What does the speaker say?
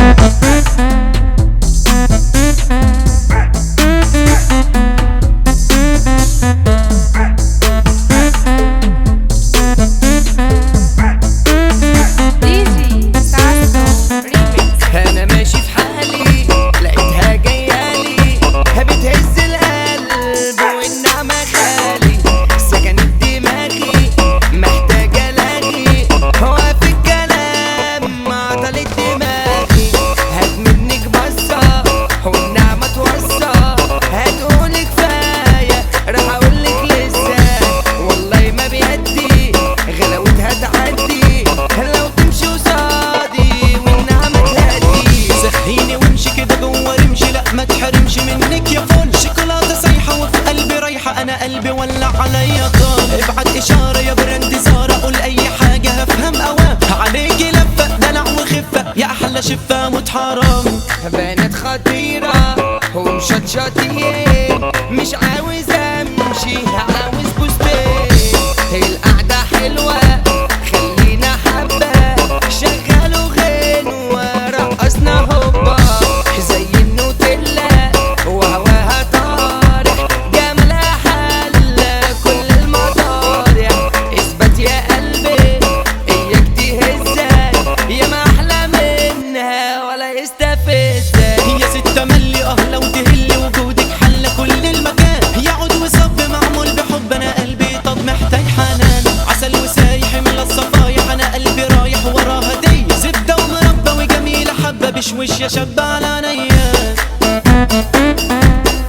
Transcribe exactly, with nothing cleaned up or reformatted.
انا قلبي ولع عليا طار. ابعت اشاره يا براند زارة، قول اي حاجه هفهم اوام. عليكي لفه دلع وخفه يا احلى شفه موت حرام. بنات خطيره ومشطشطين، مش عاوز امشي عاوز بوستين. القعده حلوه خلينا حبه، شغلوا غنوه رقصنا هوبا زي النوتيلا وهواها طارح، جمالها حلة كل المطارح. اثبت يا قلبي اياك تهزك، يا ما احلى منها ولا يستفزك. هي ستة ملي اه لو تهلي وجودك حل كل المكان. يعود وصب معمول بحب، انا قلبي طب محتاج حنان. عسل وسايح من الصفايح، انا قلبي رايح وراه هدية. زبدة ومربى وجميلة حبة بشوش يا شاب على عينيا.